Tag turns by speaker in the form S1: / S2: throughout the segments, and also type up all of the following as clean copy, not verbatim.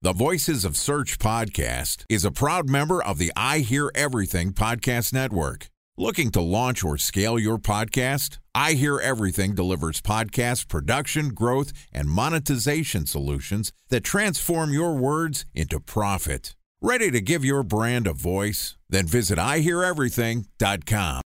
S1: The Voices of Search podcast is a proud member of the I Hear Everything podcast network. Looking to launch or scale your podcast? I Hear Everything delivers podcast production, growth, and monetization solutions that transform your words into profit. Ready to give your brand a voice? Then visit iheareverything.com.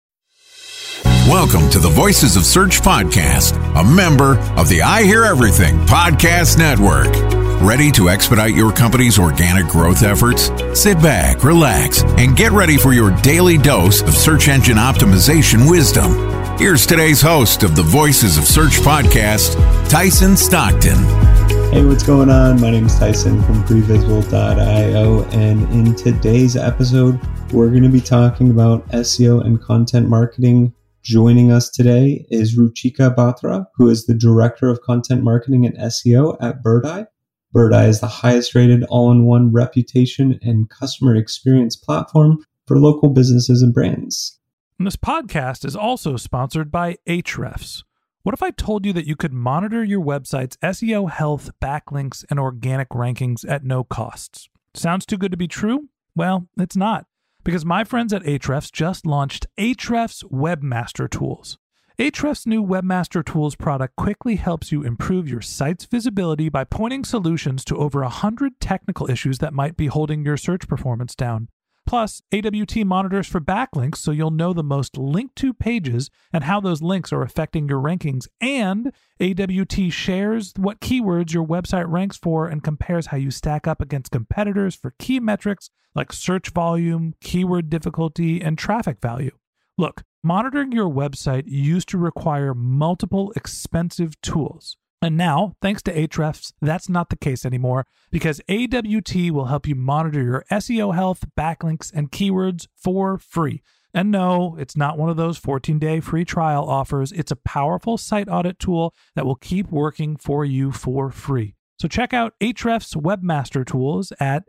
S1: Welcome to the Voices of Search podcast, a member of the I Hear Everything podcast network. Ready to expedite your company's organic growth efforts? Sit back, relax, and get ready for your daily dose of search engine optimization wisdom. Here's today's host of the Voices of Search podcast, Tyson Stockton.
S2: Hey, what's going on? My name is Tyson from Previsual.io, and in today's episode, we're going to be talking about SEO and content marketing. Joining us today is Ruchika Batra, who is the Director of Content Marketing and SEO at Birdeye. Birdeye is the highest rated all-in-one reputation and customer experience platform for local businesses and brands.
S3: And this podcast is also sponsored by Ahrefs. What if I told you that you could monitor your website's SEO health, backlinks, and organic rankings at no costs? Sounds too good to be true? Well, it's not, because my friends at Ahrefs just launched Ahrefs Webmaster Tools. Ahrefs' new Webmaster Tools product quickly helps you improve your site's visibility by pointing solutions to over 100 technical issues that might be holding your search performance down. Plus, AWT monitors for backlinks so you'll know the most linked to pages and how those links are affecting your rankings. And AWT shares what keywords your website ranks for and compares how you stack up against competitors for key metrics like search volume, keyword difficulty, and traffic value. Look, monitoring your website used to require multiple expensive tools. And now, thanks to Ahrefs, that's not the case anymore because AWT will help you monitor your SEO health, backlinks, and keywords for free. And no, it's not one of those 14-day free trial offers. It's a powerful site audit tool that will keep working for you for free. So check out Ahrefs Webmaster Tools at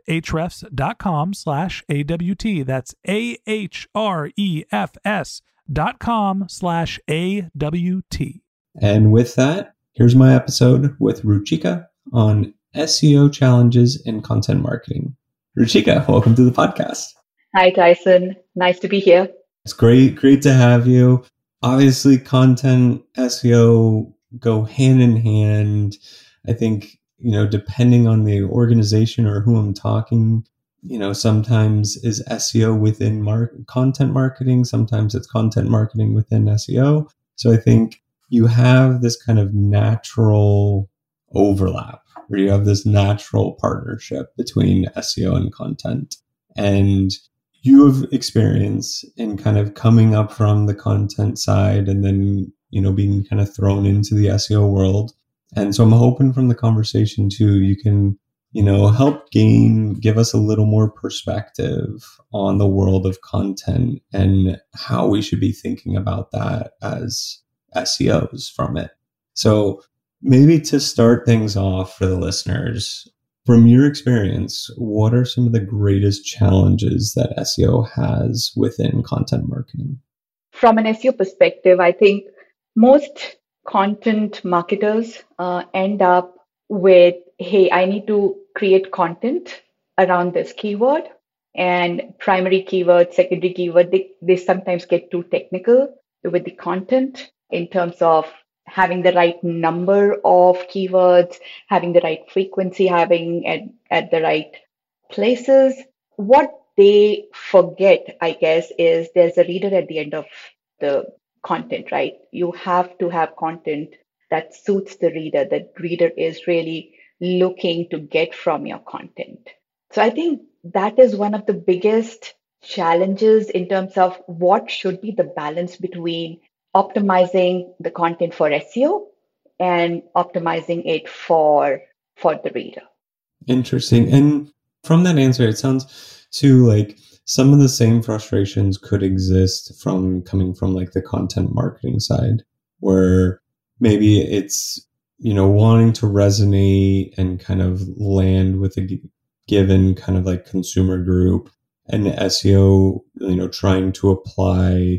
S3: ahrefs.com/AWT. That's ahrefs.com/AWT.
S2: And with that, here's my episode with Ruchika on SEO challenges in content marketing. Ruchika, welcome to the podcast.
S4: Hi, Tyson. Nice to be here.
S2: It's great to have you. Obviously, content SEO go hand in hand. I think, depending on the organization or who I'm talking, sometimes is SEO within content marketing. Sometimes it's content marketing within SEO. So I think you have this kind of natural overlap where you have this natural partnership between SEO and content. And you have experience in kind of coming up from the content side and then, being kind of thrown into the SEO world. And so I'm hoping from the conversation too, you can, help give us a little more perspective on the world of content and how we should be thinking about that as SEOs from it. So maybe to start things off for the listeners, from your experience, what are some of the greatest challenges that SEO has within content marketing?
S4: From an SEO perspective, I think most content marketers end up with, hey, I need to create content around this keyword, and primary keyword, secondary keyword, they sometimes get too technical with the content in terms of having the right number of keywords, having the right frequency, having at the right places. What they forget, I guess, is there's a reader at the end of the content, right? You have to have content that suits the reader, that reader is really looking to get from your content. So I think that is one of the biggest challenges in terms of what should be the balance between optimizing the content for SEO and optimizing it for the reader.
S2: Interesting. And from that answer, it sounds too like some of the same frustrations could exist coming from like the content marketing side, where maybe it's, wanting to resonate and kind of land with a given kind of like consumer group, and SEO, trying to apply,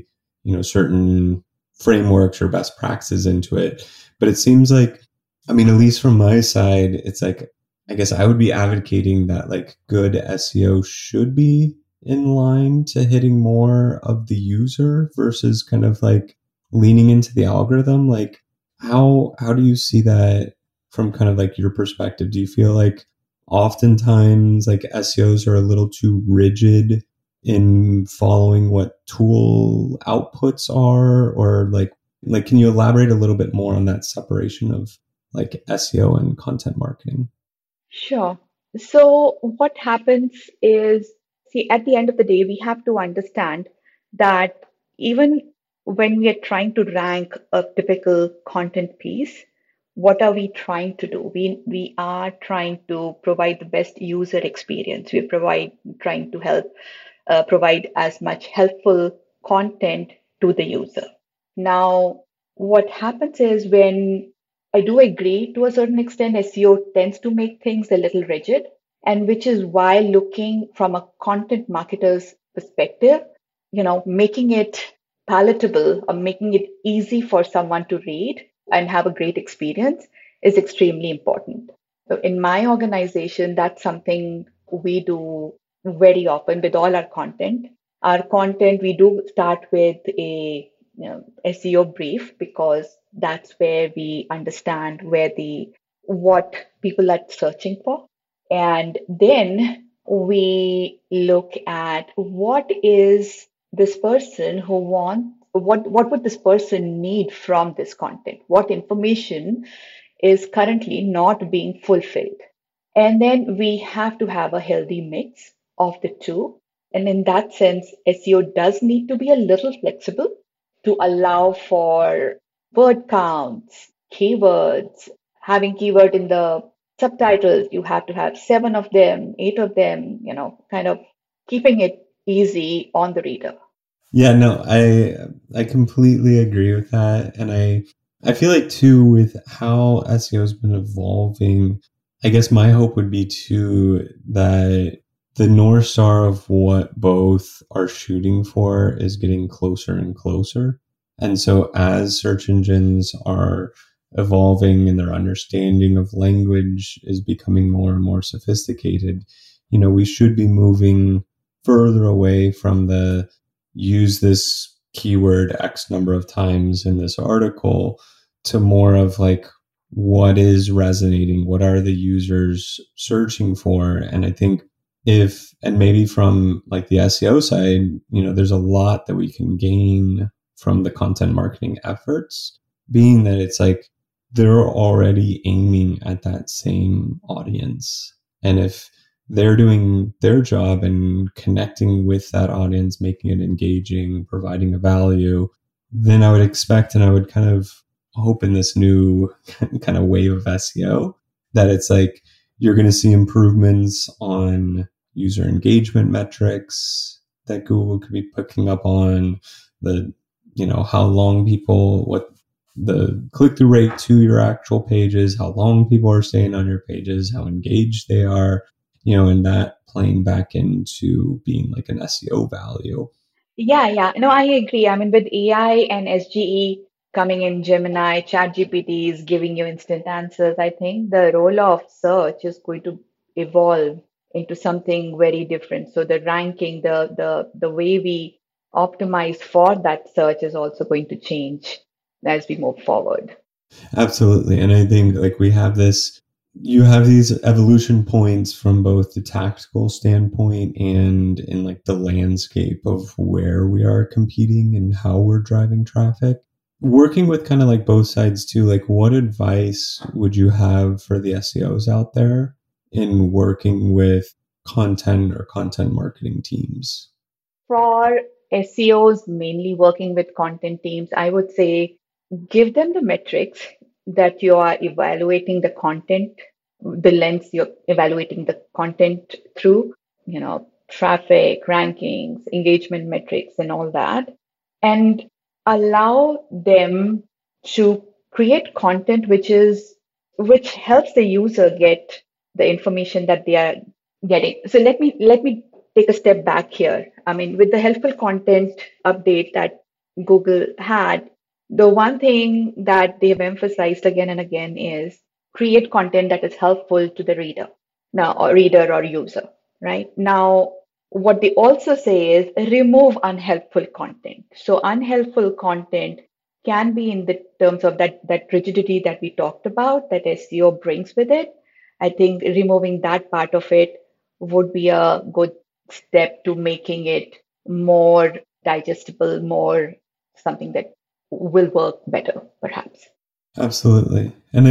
S2: certain frameworks or best practices into it. But it seems like, at least from my side, it's like I guess I would be advocating that like good SEO should be in line to hitting more of the user versus kind of like leaning into the algorithm. Like how do you see that from kind of like your perspective? Do you feel like oftentimes like SEOs are a little too rigid in following what tool outputs are, or like can you elaborate a little bit more on that separation of like SEO and content marketing?
S4: Sure. So what happens is, see, at the end of the day, we have to understand that even when we are trying to rank a typical content piece, what are we trying to do? We are trying to provide the best user experience. Trying to help provide as much helpful content to the user. Now, what happens is, when I do agree to a certain extent, SEO tends to make things a little rigid, and which is why looking from a content marketer's perspective, making it palatable or making it easy for someone to read and have a great experience is extremely important. So in my organization, that's something we do very often with all our content. Our content, we do start with a SEO brief, because that's where we understand what people are searching for. And then we look at what is this person who wants, what would this person need from this content? What information is currently not being fulfilled? And then we have to have a healthy mix of the two. And in that sense, SEO does need to be a little flexible to allow for word counts, keywords, having keyword in the subtitles. You have to have 7 of them, 8 of them, kind of keeping it easy on the reader.
S2: Yeah, no, I completely agree with that. And I feel like too, with how SEO has been evolving, I guess my hope would be too that the North Star of what both are shooting for is getting closer and closer. And so as search engines are evolving and their understanding of language is becoming more and more sophisticated, we should be moving further away from the use this keyword X number of times in this article to more of like, what is resonating? What are the users searching for? And I think and maybe from like the SEO side, there's a lot that we can gain from the content marketing efforts, being that it's like they're already aiming at that same audience. And if they're doing their job and connecting with that audience, making it engaging, providing a value, then I would expect, and I would kind of hope in this new kind of wave of SEO that it's like you're going to see improvements on user engagement metrics that Google could be picking up on, the how long what the click-through rate to your actual pages, how long people are staying on your pages, how engaged they are, and that playing back into being like an SEO value.
S4: Yeah. No, I agree. I mean, with AI and SGE coming in, Gemini, ChatGPT is giving you instant answers. I think the role of search is going to evolve into something very different. So the ranking, the way we optimize for that search is also going to change as we move forward.
S2: Absolutely. And I think like you have these evolution points from both the tactical standpoint and in like the landscape of where we are competing and how we're driving traffic. Working with kind of like both sides too, like what advice would you have for the SEOs out there in working with content or content marketing teams?
S4: For SEOs mainly working with content teams, I would say give them the metrics that you are evaluating the content, the lens you're evaluating the content through, traffic, rankings, engagement metrics, and all that, and allow them to create content which helps the user get the information that they are getting. So let me take a step back here. I mean, with the helpful content update that Google had, the one thing that they have emphasized again and again is create content that is helpful to the reader now, or reader or user, right? Now, what they also say is remove unhelpful content. So unhelpful content can be in the terms of that rigidity that we talked about, that SEO brings with it. I think removing that part of it would be a good step to making it more digestible, more something that will work better, perhaps.
S2: Absolutely. And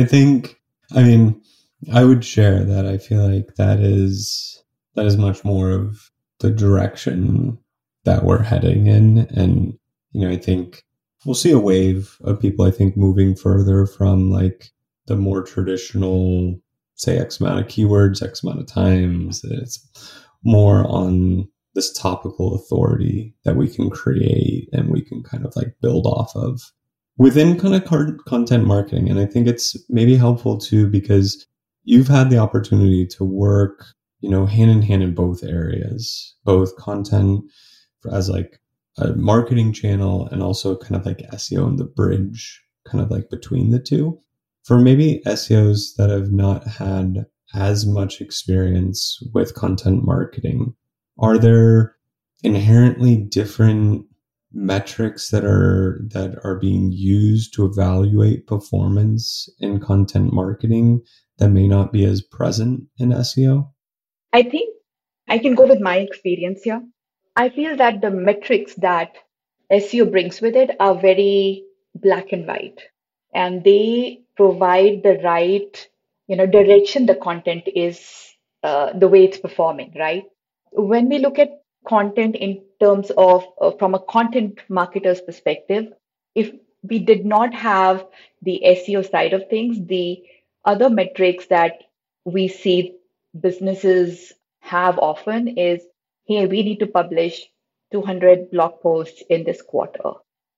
S2: I mean, I would share that I feel like that is much more of the direction that we're heading in. And, I think we'll see a wave of people, I think, moving further from like the more traditional, say, X amount of keywords, X amount of times. It's more on this topical authority that we can create and we can kind of like build off of within kind of content marketing. And I think it's maybe helpful too, because you've had the opportunity to work, hand in hand in both areas, both content as like a marketing channel and also kind of like SEO and the bridge kind of like between the two. For maybe SEOs that have not had as much experience with content marketing, are there inherently different metrics that are being used to evaluate performance in content marketing that may not be as present in SEO?
S4: I think I can go with my experience here. I feel that the metrics that SEO brings with it are very black and white, and they provide the right, direction the content is, the way it's performing, right? When we look at content in terms of from a content marketer's perspective, if we did not have the SEO side of things, the other metrics that we see businesses have often is, hey, we need to publish 200 blog posts in this quarter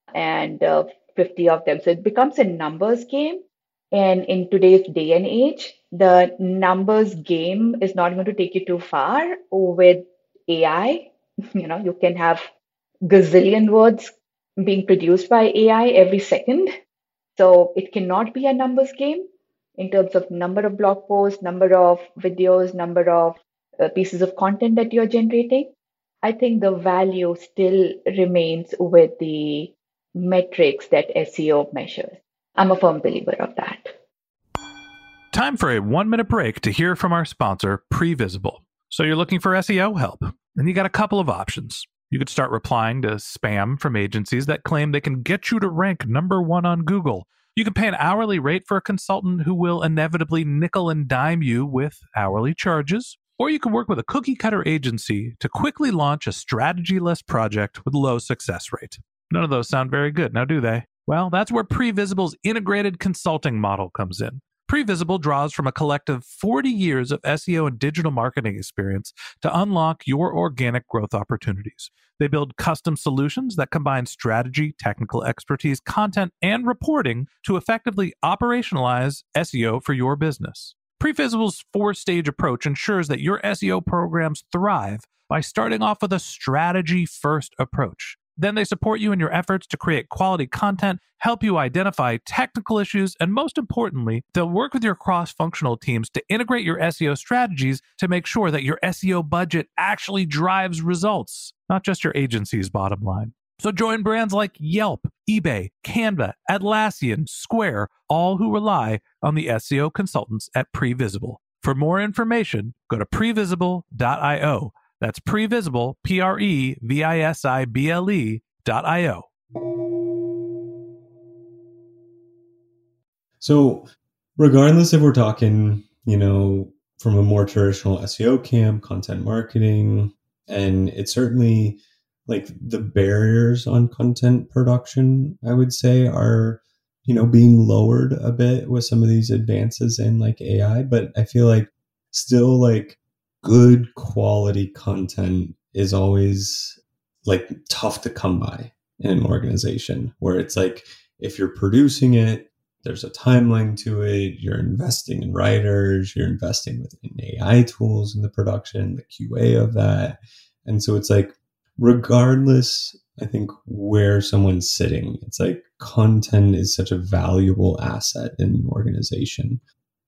S4: and 50 of them. So it becomes a numbers game. And in today's day and age, the numbers game is not going to take you too far. With AI, you can have gazillion words being produced by AI every second. So it cannot be a numbers game in terms of number of blog posts, number of videos, number of pieces of content that you're generating. I think the value still remains with the metrics that SEO measures. I'm a firm believer of that.
S3: Time for a 1-minute break to hear from our sponsor, Previsible. So you're looking for SEO help, and you got a couple of options. You could start replying to spam from agencies that claim they can get you to rank number 1 on Google. You can pay an hourly rate for a consultant who will inevitably nickel and dime you with hourly charges. Or you can work with a cookie-cutter agency to quickly launch a strategy-less project with low success rate. None of those sound very good, now do they? Well, that's where Previsible's integrated consulting model comes in. Previsible draws from a collective 40 years of SEO and digital marketing experience to unlock your organic growth opportunities. They build custom solutions that combine strategy, technical expertise, content, and reporting to effectively operationalize SEO for your business. Previsible's 4-stage approach ensures that your SEO programs thrive by starting off with a strategy-first approach. Then they support you in your efforts to create quality content, help you identify technical issues, and most importantly, they'll work with your cross-functional teams to integrate your SEO strategies to make sure that your SEO budget actually drives results, not just your agency's bottom line. So join brands like Yelp, eBay, Canva, Atlassian, Square, all who rely on the SEO consultants at Previsible. For more information, go to previsible.io. That's Previsible, Previsible.io.
S2: So regardless if we're talking, from a more traditional SEO camp, content marketing, and it's certainly like the barriers on content production, I would say, are, being lowered a bit with some of these advances in like AI. But I feel like still like good quality content is always like tough to come by in an organization, where it's like, if you're producing it, there's a timeline to it. You're investing in writers, you're investing in AI tools in the production, the QA of that. And so it's like, regardless, I think, where someone's sitting, it's like content is such a valuable asset in an organization.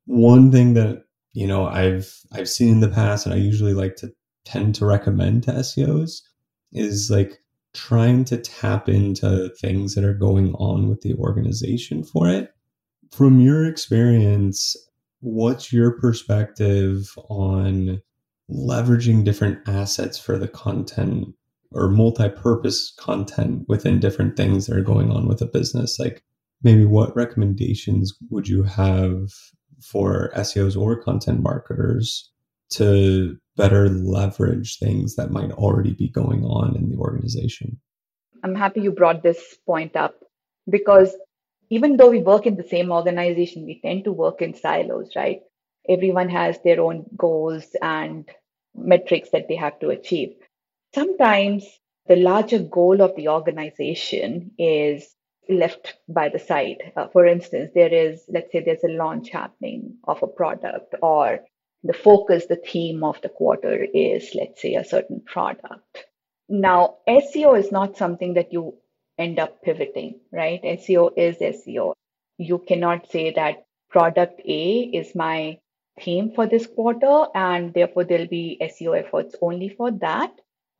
S2: one thing that, I've seen in the past, and I usually tend to recommend to SEOs, is like trying to tap into things that are going on with the organization for it. From your experience, what's your perspective on leveraging different assets for the content or multi-purpose content within different things that are going on with a business? Like maybe what recommendations would you have for SEOs or content marketers to better leverage things that might already be going on in the organization?
S4: I'm happy you brought this point up because even though we work in the same organization, we tend to work in silos, right? Everyone has their own goals and metrics that they have to achieve. Sometimes the larger goal of the organization is left by the side. For instance, let's say there's a launch happening of a product, or the focus, the theme of the quarter is, let's say, a certain product. Now, SEO is not something that you end up pivoting, right? SEO is SEO. You cannot say that product A is my theme for this quarter, and therefore there'll be SEO efforts only for that.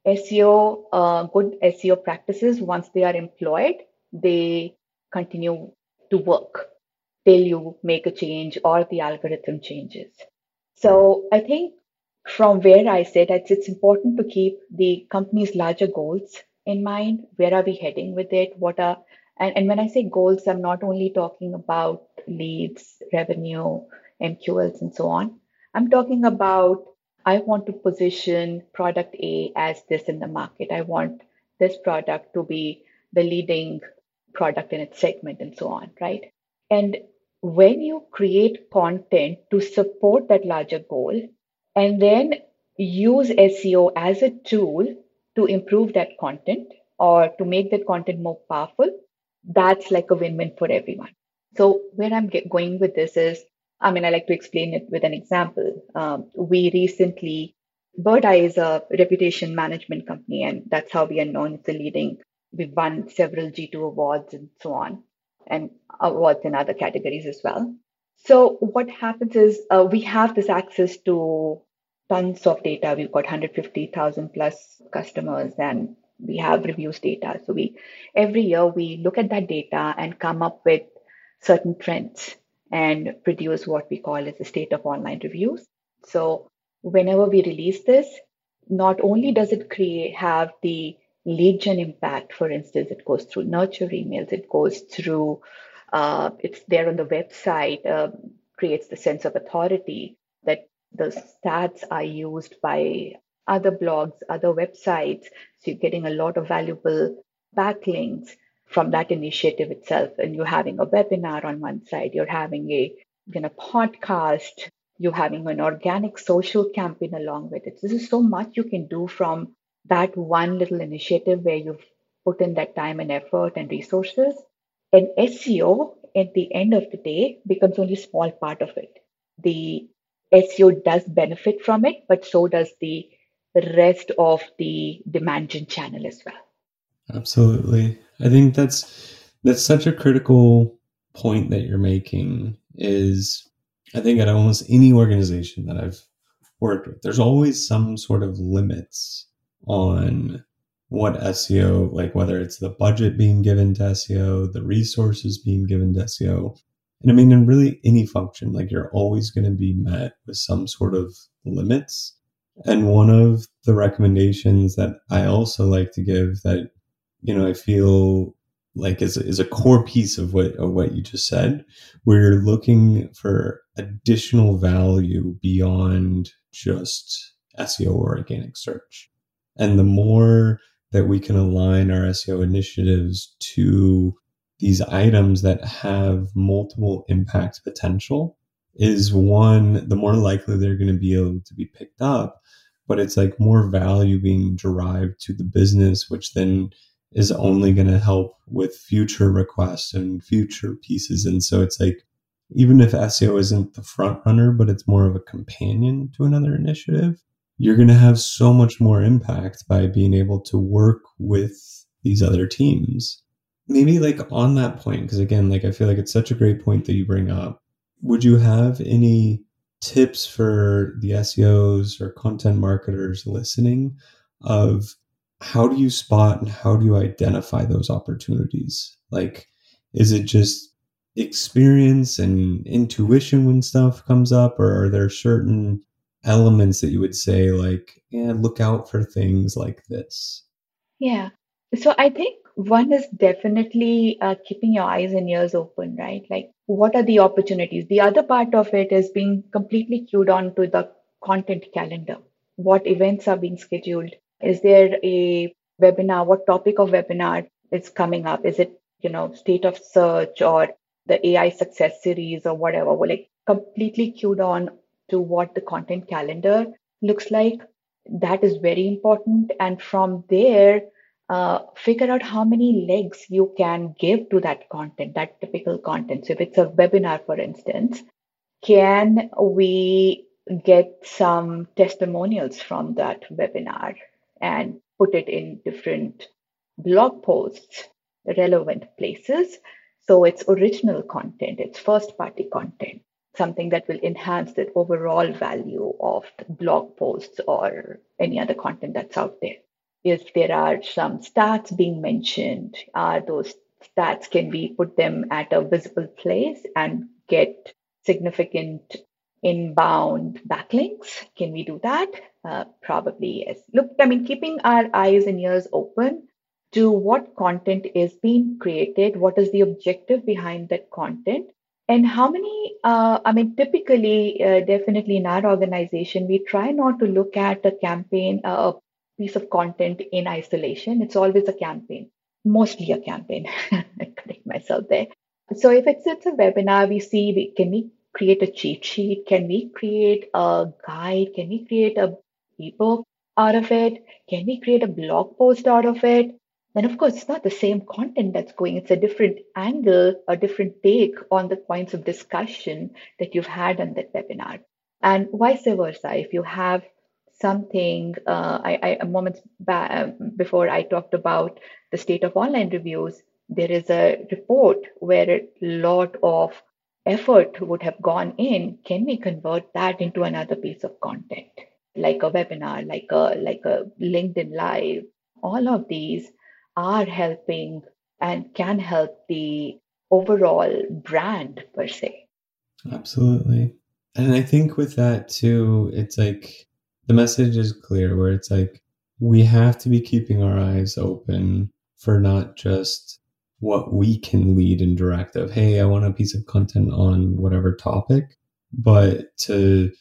S4: Good SEO practices, once they are employed, they continue to work till you make a change or the algorithm changes. So I think from where I sit, it's important to keep the company's larger goals in mind. Where are we heading with it? And when I say goals, I'm not only talking about leads, revenue, MQLs, and so on. I'm talking about, I want to position product A as this in the market. I want this product to be the leading product in its segment and so on, right? And when you create content to support that larger goal, and then use SEO as a tool to improve that content or to make that content more powerful, that's like a win-win for everyone. So where I'm going with this is, I like to explain it with an example. Bird Eye is a reputation management company, and that's how we are known. It's a leading, we've won several G2 awards and so on, and awards in other categories as well. So what happens is we have this access to tons of data. We've got 150,000 plus customers, and we have reviews data. So every year we look at that data and come up with certain trends and produce what we call as a state of online reviews. So whenever we release this, not only does it have the lead gen impact, for instance, it goes through nurture emails, it goes through, it's there on the website, creates the sense of authority that the stats are used by other blogs, other websites. So you're getting a lot of valuable backlinks from that initiative itself. And you're having a webinar on one side, you're having a podcast, you're having an organic social campaign along with it. This is so much you can do from that one little initiative where you've put in that time and effort and resources. And SEO, at the end of the day, becomes only a small part of it. The SEO does benefit from it, but so does the rest of the demand gen channel as well.
S2: Absolutely. I think that's such a critical point that you're making. Is I think at almost any organization that I've worked with, there's always some sort of limits on what SEO, like whether it's the budget being given to SEO, the resources being given to SEO. And in really any function, like you're always going to be met with some sort of limits. And one of the recommendations that I also like to give that, I feel like is a core piece of what you just said, where you're looking for additional value beyond just SEO or organic search. And the more that we can align our SEO initiatives to these items that have multiple impact potential, is one, the more likely they're going to be able to be picked up, but it's like more value being derived to the business, which then is only going to help with future requests and future pieces. And so it's like, even if SEO isn't the front runner, but it's more of a companion to another initiative, you're going to have so much more impact by being able to work with these other teams. Maybe like on that point, because again, like I feel like it's such a great point that you bring up. would you have any tips for the SEOs or content marketers listening of how do you spot and how do you identify those opportunities? Like, is it just experience and intuition when stuff comes up, or are there certain elements that you would say like, yeah, look out for things like this?
S4: Yeah. So I think one is definitely keeping your eyes and ears open, right? Like, what are the opportunities? The other part of it is being completely queued on to the content calendar. What events are being scheduled? Is there a webinar? What topic of webinar is coming up? Is it, state of search or the AI success series or whatever? We're like completely queued on to what the content calendar looks like. That is very important. And from there, figure out how many legs you can give to that content, that typical content. So if it's a webinar, for instance, can we get some testimonials from that webinar and put it in different blog posts, relevant places? So it's original content, it's first party content, something that will enhance the overall value of the blog posts or any other content that's out there. If there are some stats being mentioned, those stats, can we put them at a visible place and get significant inbound backlinks? Can we do that? Probably yes. Look, keeping our eyes and ears open to what content is being created, what is the objective behind that content, and how many, typically, definitely in our organization, we try not to look at a campaign, a piece of content in isolation. It's always a campaign, mostly a campaign. I correct myself there. So if it's a webinar, can we create a cheat sheet? Can we create a guide? Can we create a ebook out of it? Can we create a blog post out of it? And of course, it's not the same content that's going. It's a different angle, a different take on the points of discussion that you've had on that webinar. And vice versa. If you have something, a moment back, before I talked about the state of online reviews, there is a report where a lot of effort would have gone in. Can we convert that into another piece of content, like a webinar, like a LinkedIn Live? All of these are helping and can help the overall brand per se.
S2: Absolutely. And I think with that too, it's like the message is clear where it's like we have to be keeping our eyes open for not just what we can lead and direct of, hey, I want a piece of content on whatever topic, but to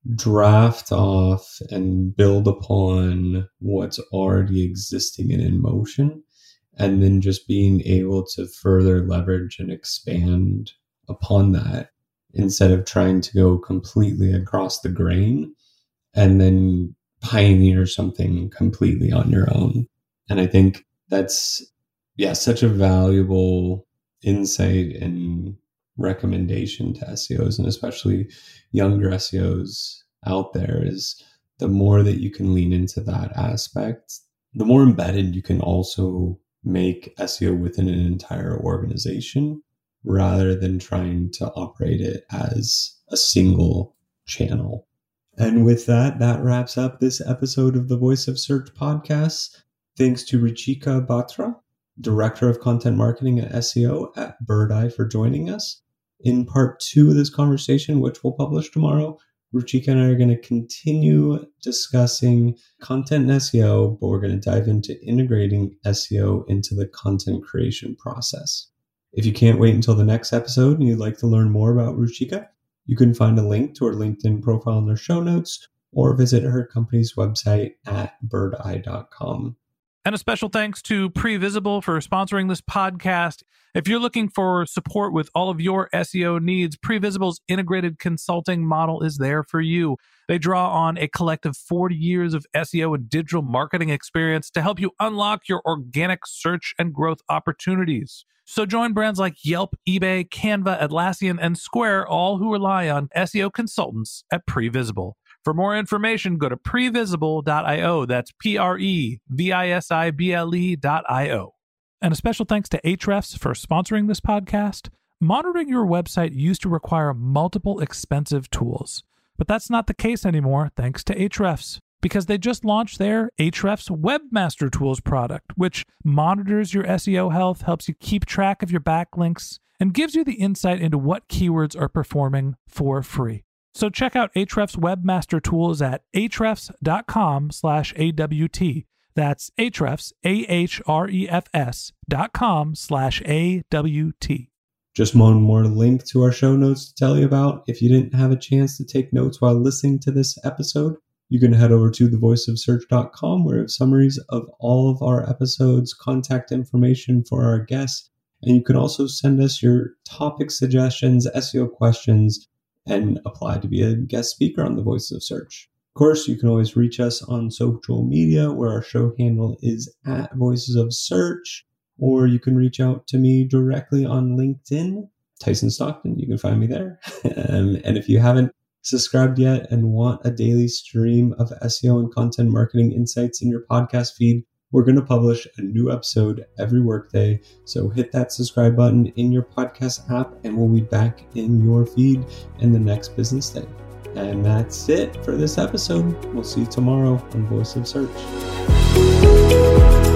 S2: draft off and build upon what's already existing and in motion, and then just being able to further leverage and expand upon that instead of trying to go completely across the grain and then pioneer something completely on your own. And I think that's, such a valuable insight and recommendation to SEOs, and especially younger SEOs out there, is the more that you can lean into that aspect, the more embedded you can also make SEO within an entire organization rather than trying to operate it as a single channel. And with that, that wraps up this episode of the Voice of Search podcast. Thanks to Ruchika Batra, Director of Content Marketing at SEO at Birdeye, for joining us. In part 2 of this conversation, which we'll publish tomorrow, Ruchika and I are going to continue discussing content and SEO, but we're going to dive into integrating SEO into the content creation process. If you can't wait until the next episode and you'd like to learn more about Ruchika, you can find a link to her LinkedIn profile in their show notes or visit her company's website at birdeye.com.
S3: And a special thanks to Previsible for sponsoring this podcast. If you're looking for support with all of your SEO needs, Previsible's integrated consulting model is there for you. They draw on a collective 40 years of SEO and digital marketing experience to help you unlock your organic search and growth opportunities. So join brands like Yelp, eBay, Canva, Atlassian, and Square, all who rely on SEO consultants at Previsible. For more information, go to previsible.io. That's previsible.io. And a special thanks to Ahrefs for sponsoring this podcast. monitoring your website used to require multiple expensive tools. But that's not the case anymore thanks to Ahrefs, because they just launched their Ahrefs Webmaster Tools product, which monitors your SEO health, helps you keep track of your backlinks, and gives you the insight into what keywords are performing for free. So check out Ahrefs Webmaster Tools at ahrefs.com/AWT. That's Ahrefs, ahrefs.com/AWT.
S2: Just one more link to our show notes to tell you about. If you didn't have a chance to take notes while listening to this episode, you can head over to thevoiceofsearch.com, where we have summaries of all of our episodes, contact information for our guests, and you can also send us your topic suggestions, SEO questions, and apply to be a guest speaker on The Voice of Search. Of course, you can always reach us on social media, where our show handle is at Voices of Search, or you can reach out to me directly on LinkedIn, Tyson Stockton. You can find me there. And if you haven't subscribed yet and want a daily stream of SEO and content marketing insights in your podcast feed, we're going to publish a new episode every workday. So hit that subscribe button in your podcast app, and we'll be back in your feed in the next business day. And that's it for this episode. We'll see you tomorrow on Voice of Search.